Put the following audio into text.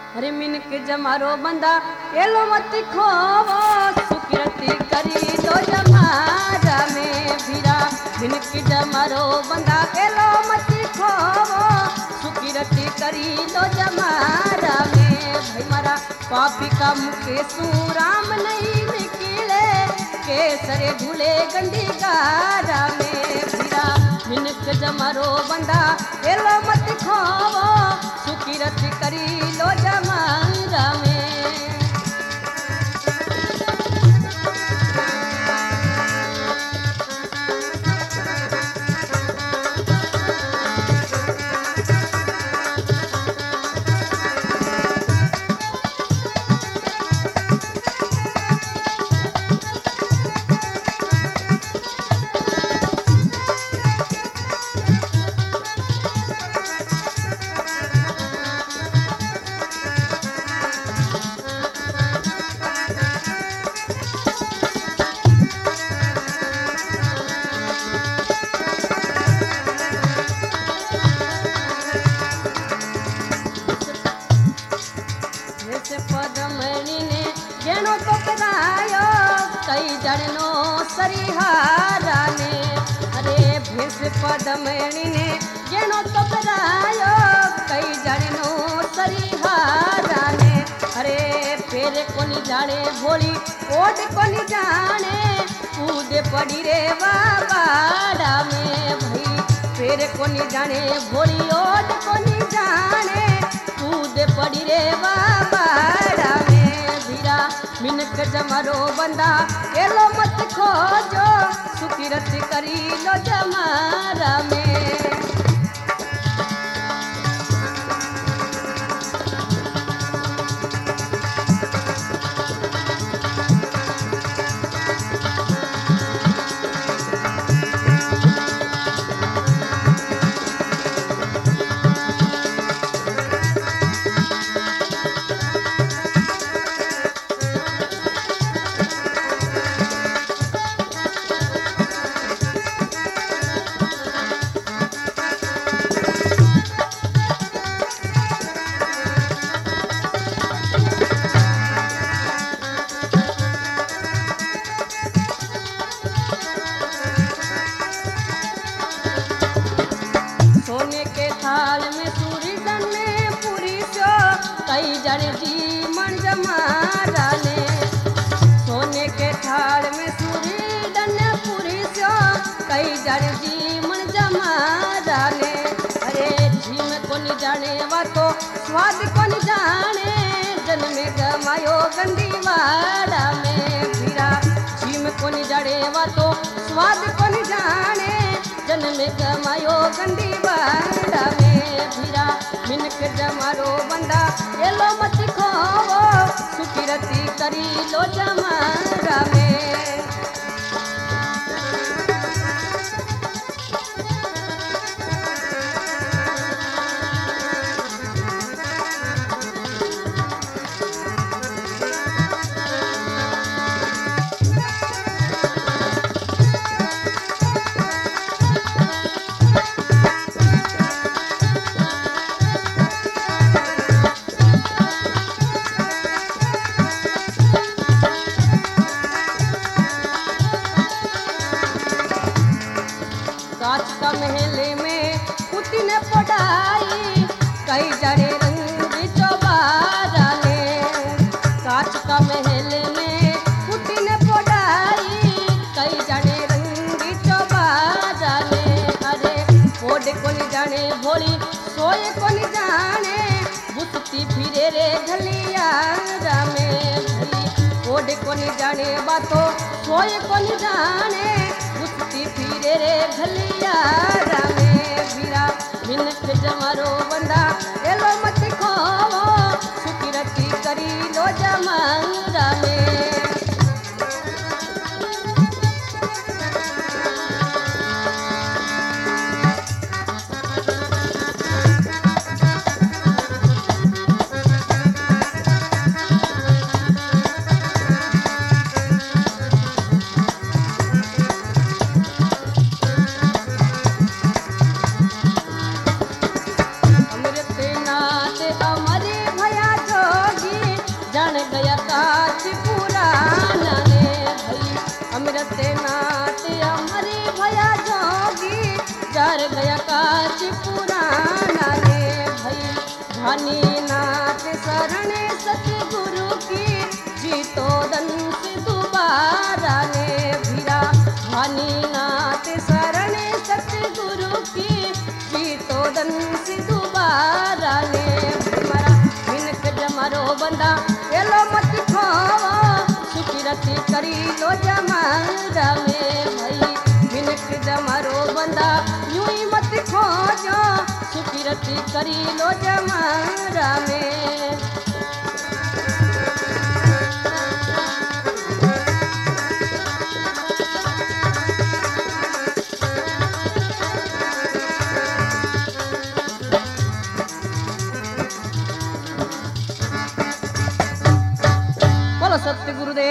अरे मिनक जमारो बंदा एलो मत खोवो सुकिरती करी लो जमारा में भीरा मिनक जमारो बंदा एलो मत खोवो सुकिरती करी लो जमारा में भाई मारा पापी का मुके सुराम नहीं निकले केसरे झूले गंदी गारा में भीरा मिनक जमारो बंदा एलो मत खोवो सुकिरत करी लो जमारा में पदमणि ने गेणो तो करायो कई जड़नो सरिहारा ने अरे भेष पदमणि ने गेणो तो करायो कई जड़नो सरिहारा ने अरे फेरे कोनी जाने भोली ओट कोनी जाने कूदे पड़ी रे बाबाड़ा में भाई फेरे कोनी जाने भोली ओट कोनी जाने कूदे पड़ी रे बाबाड़ा में भीरा मिनक जमारो बंदा एलो मत खोजो सुकिरत करी लो जमारा में सोने के थाल में सूरी दने पूरी सो कई जने जी मन जमारा ने सोने के थाल में सूरी दने पूरी सो कई जने जी मन जमारा ने अरे जी में कौन जाने वा तो स्वाद कौन जाने जन में गमायो गंदी वाड़ा में भीरा जी में कौन जाने वा तो स्वाद कौन जाने जन में गमायो गंदी बाड़ा में भीरा मिनक जमारो बंदा एलो मत खोवो सुकिरती करी लो जमारा में कांच का महले में कुटी ने पढ़ाई कई जड़े रंग चौबारा ने कांच का महले में कुटी ने पढ़ाई कई जड़े रंग चौबारा ने अरे ओडे कोनी जाने भोली सोए कोनी जाने बुसती फिरे रे घलियारा में भोली ओडे कोनी जाने बातो सोए कोनी जाने फिरे रे घलियारा में भीरा मिनक जमारो बंदा एलो मत खोवो सुकिरती करी लो जमारा में भानीनाथ शरण सतगुरु की जीतो दंस दोबारा ने भिरा भानीनाथ शरण सतगुरु की जीतो दंस दोबारा ने मरा मिनक जमारो बंदा एलो मत खावा सुखी रति करी लो जमारा में भाई मिनक जमारो बंदा यूं ही मत खोजो सुखी रति करी लो जमारा में। बोलो सत्य गुरुदेव